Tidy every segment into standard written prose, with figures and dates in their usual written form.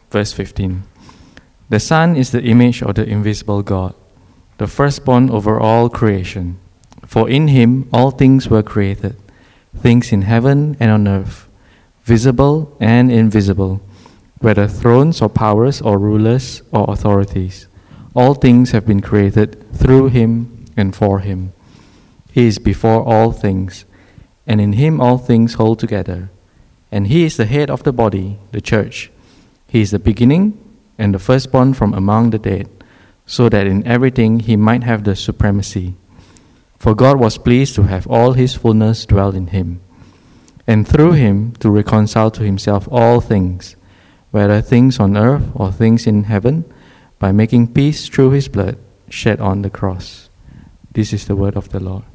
Verse 15. The Son is the image of the invisible God, the firstborn over all creation. For in him all things were created, things in heaven and on earth, visible and invisible, whether thrones or powers or rulers or authorities. All things have been created through him and for him. He is before all things, and in him all things hold together. And he is the head of the body, the church. He is the beginning and the firstborn from among the dead, so that in everything he might have the supremacy. For God was pleased to have all his fullness dwell in him, and through him to reconcile to himself all things, whether things on earth or things in heaven, by making peace through his blood shed on the cross. This is the word of the Lord.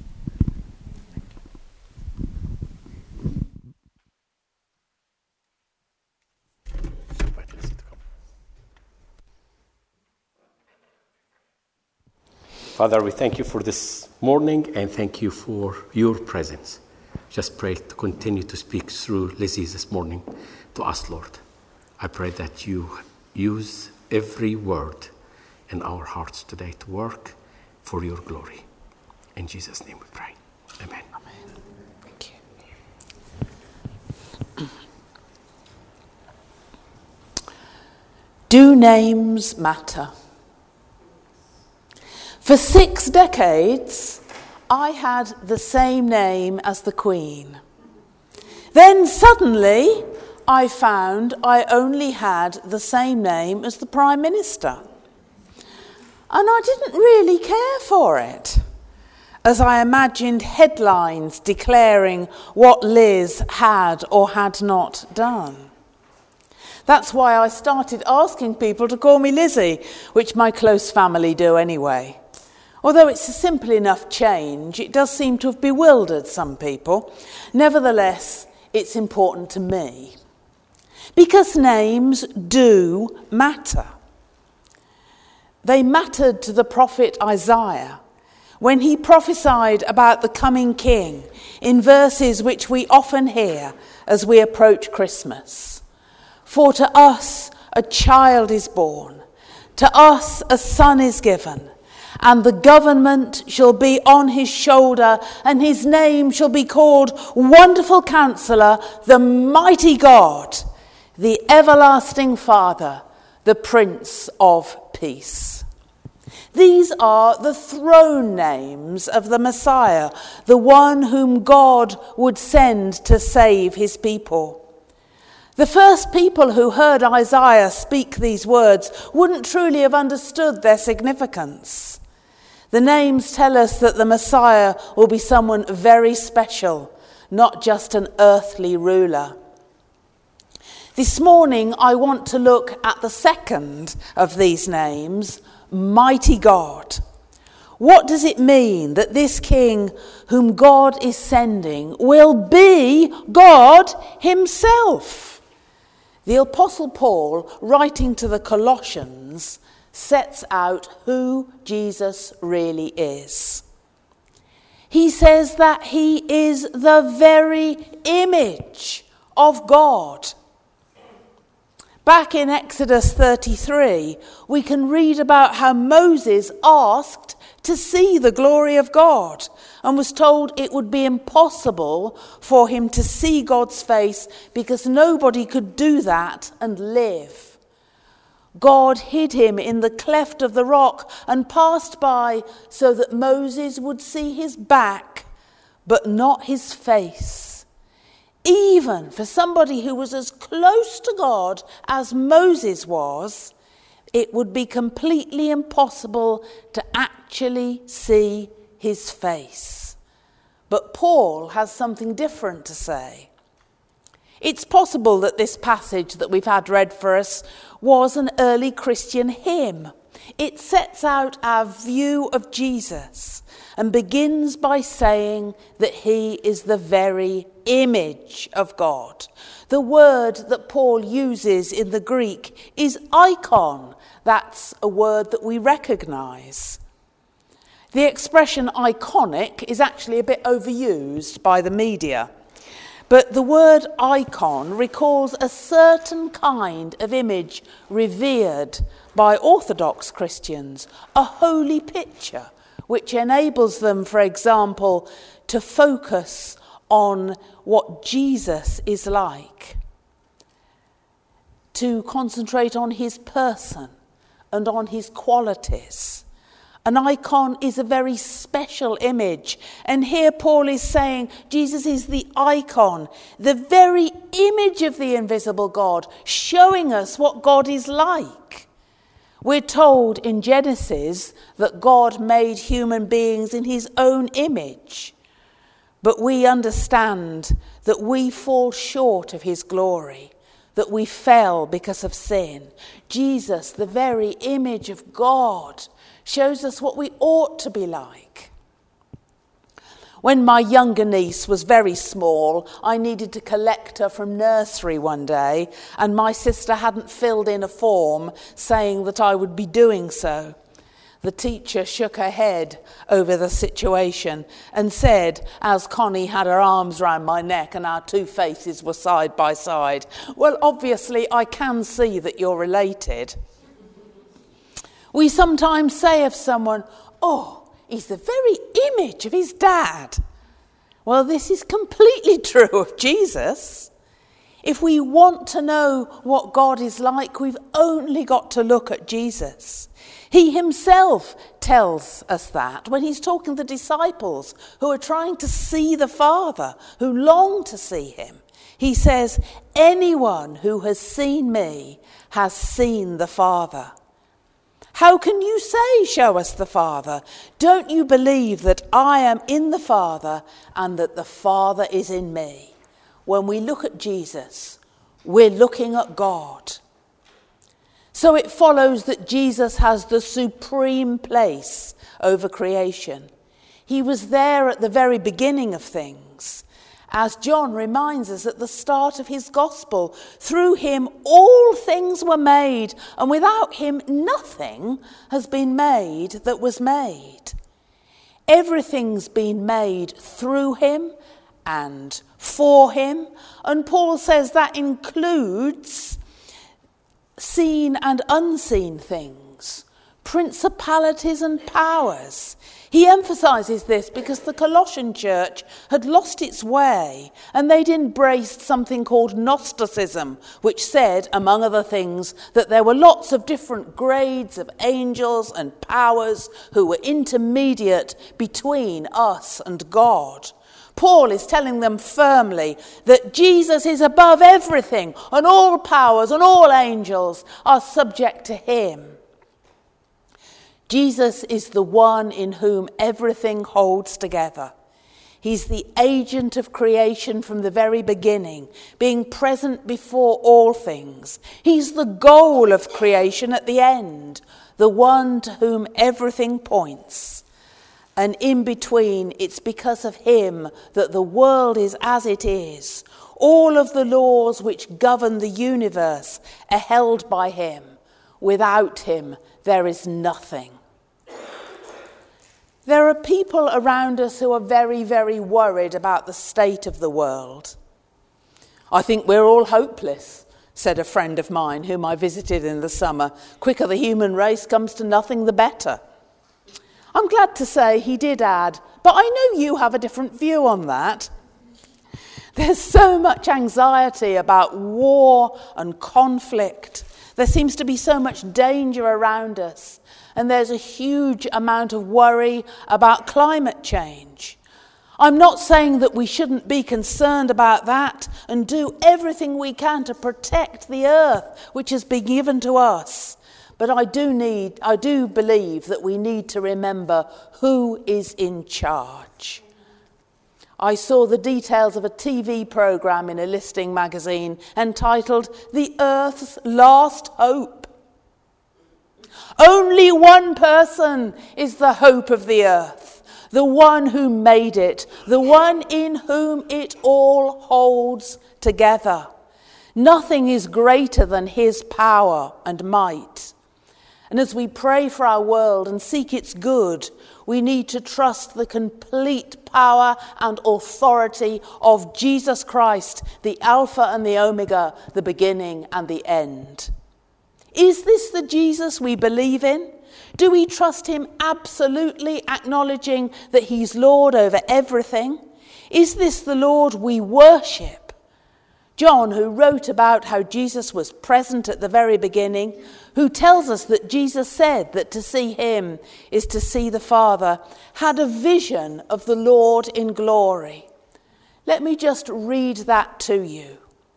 Father, we thank you for this morning and thank you for your presence. Just pray to continue to speak through Lizzie this morning to us, Lord. I pray that you use every word in our hearts today to work for your glory. In Jesus' name we pray. Amen. Amen. Thank you. Do names matter? For 6 decades, I had the same name as the Queen. Then suddenly, I found I only had the same name as the Prime Minister. And I didn't really care for it, as I imagined headlines declaring what Liz had or had not done. That's why I started asking people to call me Lizzie, which my close family do anyway. Although it's a simple enough change, it does seem to have bewildered some people. Nevertheless, it's important to me. Because names do matter. They mattered to the prophet Isaiah when he prophesied about the coming king in verses which we often hear as we approach Christmas. For to us a child is born, to us a son is given, and the government shall be on his shoulder, and his name shall be called Wonderful Counselor, the Mighty God, the Everlasting Father, the Prince of Peace. These are the throne names of the Messiah, the one whom God would send to save his people. The first people who heard Isaiah speak these words wouldn't truly have understood their significance. The names tell us that the Messiah will be someone very special, not just an earthly ruler. This morning, I want to look at the second of these names, Mighty God. What does it mean that this king whom God is sending will be God himself? The Apostle Paul, writing to the Colossians, sets out who Jesus really is. He says that he is the very image of God. Back in Exodus 33, we can read about how Moses asked to see the glory of God and was told it would be impossible for him to see God's face because nobody could do that and live. God hid him in the cleft of the rock and passed by so that Moses would see his back, but not his face. Even for somebody who was as close to God as Moses was, it would be completely impossible to actually see his face. But Paul has something different to say. It's possible that this passage that we've had read for us was an early Christian hymn. It sets out our view of Jesus and begins by saying that he is the very image of God. The word that Paul uses in the Greek is icon. That's a word that we recognise. The expression iconic is actually a bit overused by the media. But the word icon recalls a certain kind of image revered by Orthodox Christians, a holy picture, which enables them, for example, to focus on what Jesus is like, to concentrate on his person and on his qualities. An icon is a very special image. And here Paul is saying Jesus is the icon, the very image of the invisible God, showing us what God is like. We're told in Genesis that God made human beings in his own image. But we understand that we fall short of his glory, that we fell because of sin. Jesus, the very image of God, shows us what we ought to be like. When my younger niece was very small, I needed to collect her from nursery one day, and my sister hadn't filled in a form saying that I would be doing so. The teacher shook her head over the situation and said, as Connie had her arms round my neck and our two faces were side by side, "Well, obviously I can see that you're related." We sometimes say of someone, "Oh, he's the very image of his dad." Well, this is completely true of Jesus. If we want to know what God is like, we've only got to look at Jesus. He himself tells us that when he's talking to the disciples who are trying to see the Father, who long to see him. He says, "Anyone who has seen me has seen the Father." How can you say, "Show us the Father"? Don't you believe that I am in the Father and that the Father is in me? When we look at Jesus, we're looking at God. So it follows that Jesus has the supreme place over creation. He was there at the very beginning of things. As John reminds us at the start of his gospel, through him all things were made, and without him nothing has been made that was made. Everything's been made through him and for him, and Paul says that includes seen and unseen things, principalities and powers. He emphasises this because the Colossian church had lost its way and they'd embraced something called Gnosticism, which said, among other things, that there were lots of different grades of angels and powers who were intermediate between us and God. Paul is telling them firmly that Jesus is above everything, and all powers and all angels are subject to him. Jesus is the one in whom everything holds together. He's the agent of creation from the very beginning, being present before all things. He's the goal of creation at the end, the one to whom everything points. And in between, it's because of him that the world is as it is. All of the laws which govern the universe are held by him. Without him, there is nothing. There are people around us who are very, very worried about the state of the world. "I think we're all hopeless," said a friend of mine whom I visited in the summer. "Quicker the human race comes to nothing, the better." I'm glad to say he did add, "But I know you have a different view on that." There's so much anxiety about war and conflict. There seems to be so much danger around us. And there's a huge amount of worry about climate change. I'm not saying that we shouldn't be concerned about that and do everything we can to protect the earth which has been given to us. But I do believe that we need to remember who is in charge. I saw the details of a TV programme in a listing magazine entitled "The Earth's Last Hope." Only one person is the hope of the earth, the one who made it, the one in whom it all holds together. Nothing is greater than his power and might. And as we pray for our world and seek its good, we need to trust the complete power and authority of Jesus Christ, the Alpha and the Omega, the beginning and the end. Is this the Jesus we believe in? Do we trust him absolutely, acknowledging that he's Lord over everything? Is this the Lord we worship? John, who wrote about how Jesus was present at the very beginning, who tells us that Jesus said that to see him is to see the Father, had a vision of the Lord in glory. Let me just read that to you.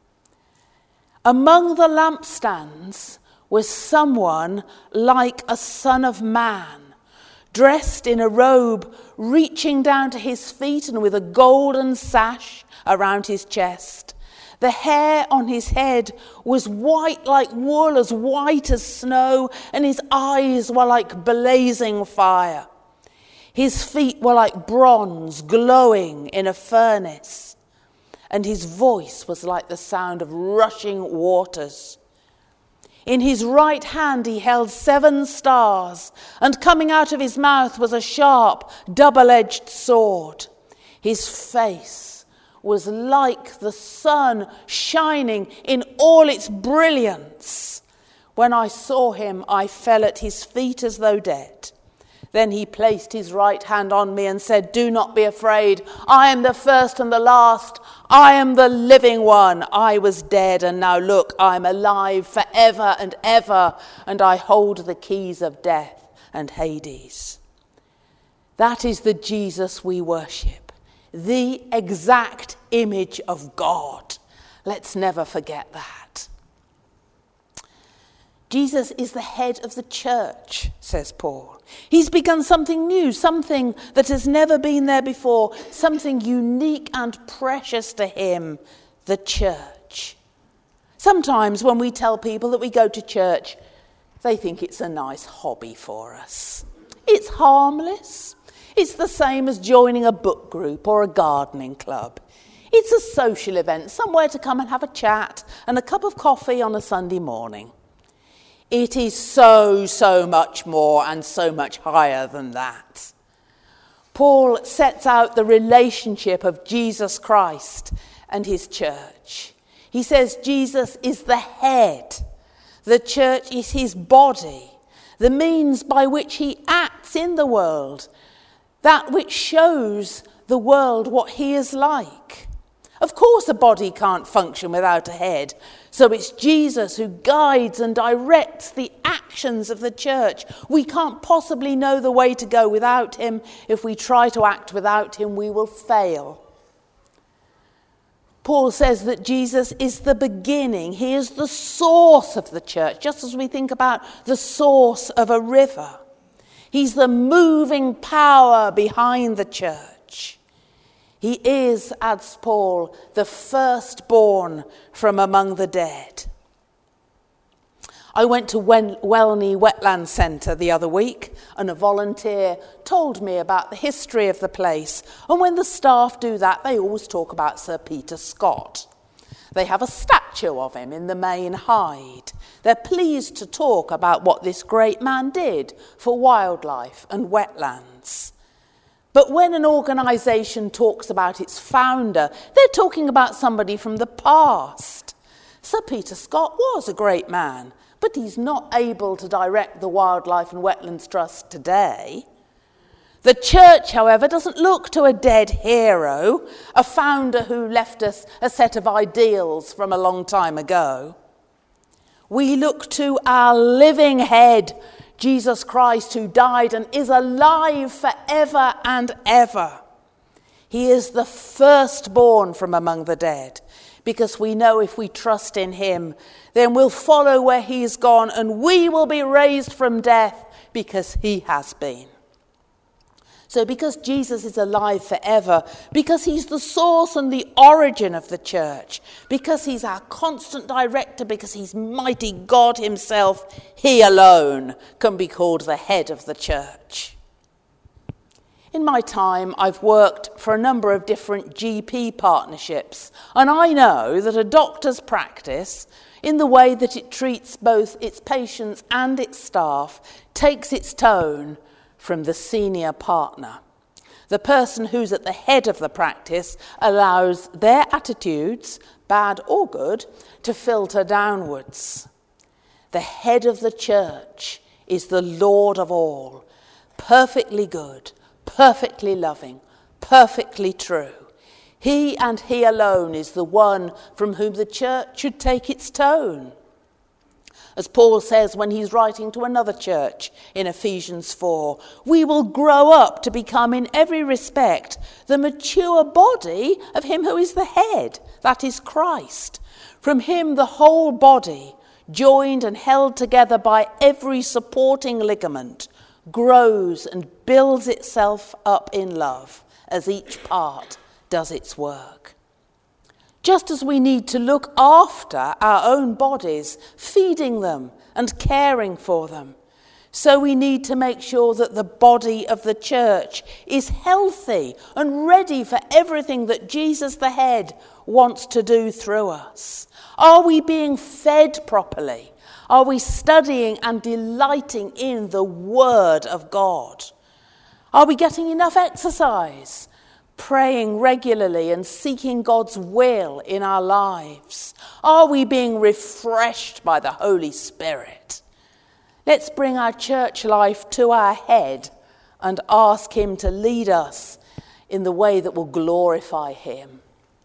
Among the lampstands was someone like a son of man, dressed in a robe reaching down to his feet and with a golden sash around his chest. The hair on his head was white like wool, as white as snow, and his eyes were like blazing fire. His feet were like bronze glowing in a furnace, and his voice was like the sound of rushing waters. In his right hand he held 7 stars, and coming out of his mouth was a sharp, double-edged sword. His face was like the sun shining in all its brilliance. When I saw him, I fell at his feet as though dead. Then he placed his right hand on me and said, "Do not be afraid. I am the first and the last. I am the living one. I was dead, and now look, I am alive forever and ever, and I hold the keys of death and Hades." That is the Jesus we worship, the exact image of God. Let's never forget that. Jesus is the head of the church, says Paul. He's begun something new, something that has never been there before, something unique and precious to him, the church. Sometimes when we tell people that we go to church, they think it's a nice hobby for us. It's harmless. It's the same as joining a book group or a gardening club. It's a social event, somewhere to come and have a chat and a cup of coffee on a Sunday morning. It is so much more and so much higher than that. Paul sets out the relationship of Jesus Christ and his church. He says Jesus is the head. The church is his body, the means by which he acts in the world, that which shows the world what he is like. Of course, a body can't function without a head. So it's Jesus who guides and directs the actions of the church. We can't possibly know the way to go without him. If we try to act without him, we will fail. Paul says that Jesus is the beginning. He is the source of the church, just as we think about the source of a river. He's the moving power behind the church. He is, adds Paul, the firstborn from among the dead. I went to Welney Wetland Centre the other week, and a volunteer told me about the history of the place. And when the staff do that, they always talk about Sir Peter Scott. They have a statue of him in the main hide. They're pleased to talk about what this great man did for wildlife and wetlands. But when an organisation talks about its founder, they're talking about somebody from the past. Sir Peter Scott was a great man, but he's not able to direct the Wildlife and Wetlands Trust today. The church, however, doesn't look to a dead hero, a founder who left us a set of ideals from a long time ago. We look to our living head, Jesus Christ, who died and is alive forever and ever. He is the firstborn from among the dead, because we know if we trust in him, then we'll follow where he's gone and we will be raised from death because he has been. So because Jesus is alive forever, because he's the source and the origin of the church, because he's our constant director, because he's mighty God himself, he alone can be called the head of the church. In my time, I've worked for a number of different GP partnerships, and I know that a doctor's practice in the way that it treats both its patients and its staff, takes its tone from the senior partner. The person who's at the head of the practice allows their attitudes, bad or good, to filter downwards. The head of the church is the Lord of all, perfectly good, perfectly loving, perfectly true. He and he alone is the one from whom the church should take its tone. As Paul says when he's writing to another church in Ephesians 4, we will grow up to become in every respect the mature body of him who is the head, that is Christ. From him the whole body, joined and held together by every supporting ligament, grows and builds itself up in love as each part does its work. Just as we need to look after our own bodies, feeding them and caring for them, so we need to make sure that the body of the church is healthy and ready for everything that Jesus the head wants to do through us. Are we being fed properly? Are we studying and delighting in the Word of God? Are we getting enough exercise? Praying regularly and seeking God's will in our lives? Are we being refreshed by the Holy Spirit? Let's bring our church life to our head and ask him to lead us in the way that will glorify him.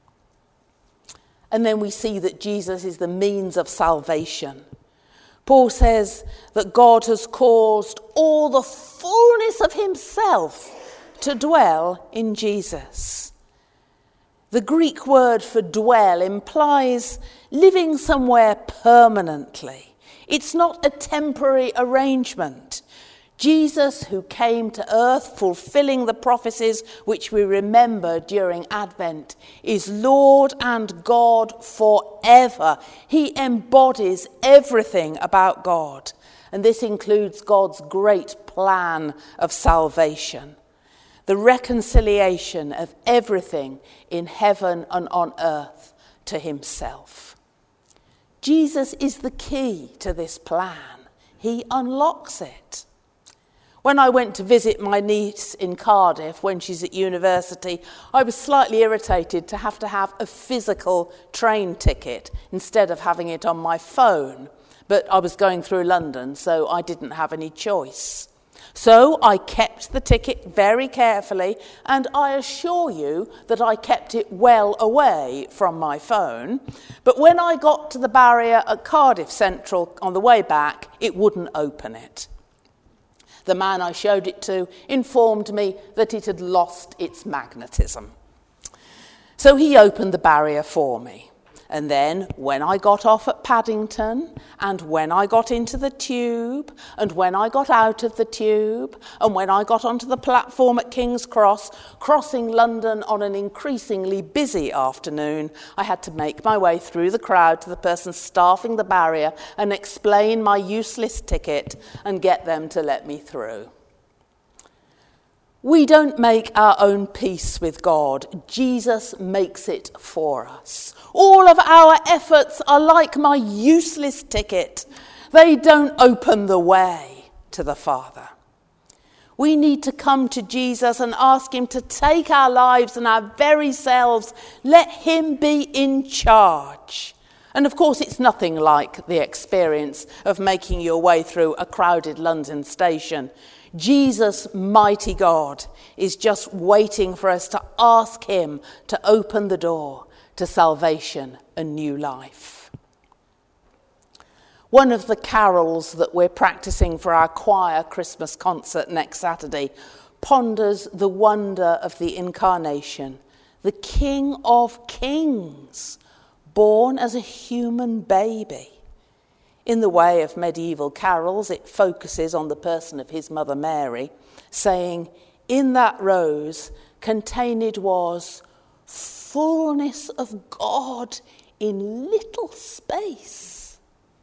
And then we see that Jesus is the means of salvation. Paul says that God has caused all the fullness of himself to dwell in Jesus. The Greek word for dwell implies living somewhere permanently. It's not a temporary arrangement. Jesus, who came to earth fulfilling the prophecies which we remember during Advent, is Lord and God forever. He embodies everything about God, and this includes God's great plan of salvation. The reconciliation of everything in heaven and on earth to himself. Jesus is the key to this plan. He unlocks it. When I went to visit my niece in Cardiff when she's at university, I was slightly irritated to have a physical train ticket instead of having it on my phone. But I was going through London, so I didn't have any choice. So I kept the ticket very carefully, and I assure you that I kept it well away from my phone. But when I got to the barrier at Cardiff Central on the way back, it wouldn't open it. The man I showed it to informed me that it had lost its magnetism. So he opened the barrier for me. And then when I got off at Paddington, and when I got into the tube, and when I got out of the tube, and when I got onto the platform at King's Cross, crossing London on an increasingly busy afternoon, I had to make my way through the crowd to the person staffing the barrier and explain my useless ticket and get them to let me through. We don't make our own peace with God. Jesus makes it for us. All of our efforts are like my useless ticket. They don't open the way to the Father. We need to come to Jesus and ask him to take our lives and our very selves. Let him be in charge. And of course, it's nothing like the experience of making your way through a crowded London station. Jesus, mighty God, is just waiting for us to ask him to open the door to salvation and new life. One of the carols that we're practicing for our choir Christmas concert next Saturday ponders the wonder of the incarnation, the King of Kings, born as a human baby. In the way of medieval carols, it focuses on the person of his mother Mary, saying, "In that rose contained was fullness of God in little space."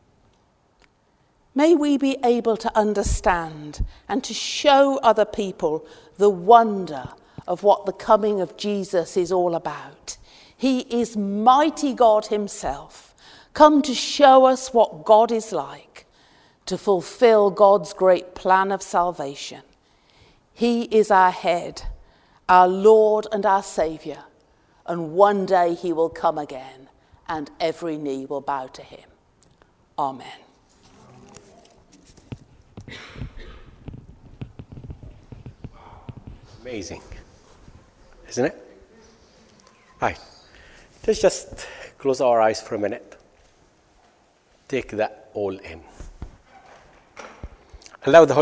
May we be able to understand and to show other people the wonder of what the coming of Jesus is all about. He is mighty God himself, come to show us what God is like, to fulfill God's great plan of salvation. He is our head, our Lord and our Saviour, and one day he will come again, and every knee will bow to him. Amen. Amazing, isn't it? Right. Let's just close our eyes for a minute. Take that all in. Allow the Holy